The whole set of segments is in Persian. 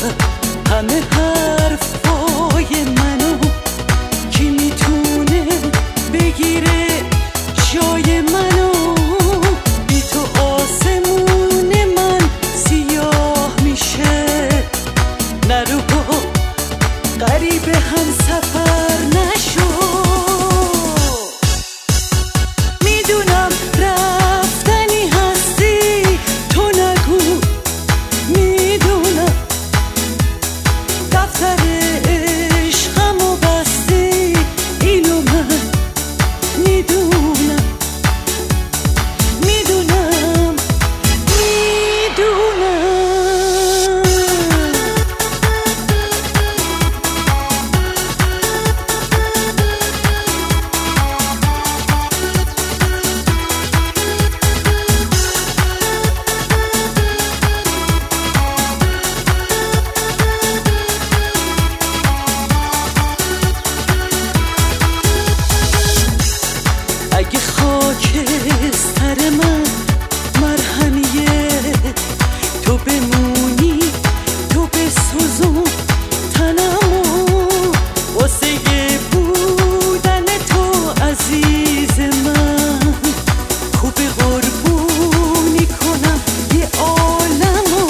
همه حرفای منو کی میتونه بگیره جای منو؟ بی تو آسمون من سیاه میشه. نرو غریب هم سفر نشو. میدونم رفتنی هستی تو نگو. میدونم دفتر عشقمو بستی اینو من میدونم. میدونم اگه خاکستر من مرهمیه تو بمونی تو بسوزون تنمو واسه بودن تو عزیز من. خوب قربونی کنم یه عالمو.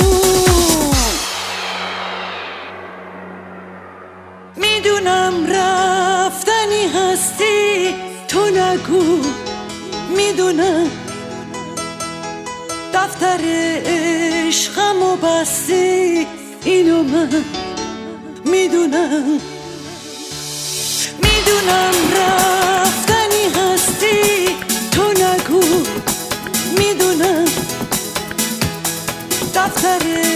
میدونم رفتنی هستی تو نگو. میدونم دفتر عشقمو بستی اینو من میدونم. میدونم رفتنی هستی تو نگو. میدونم دفتر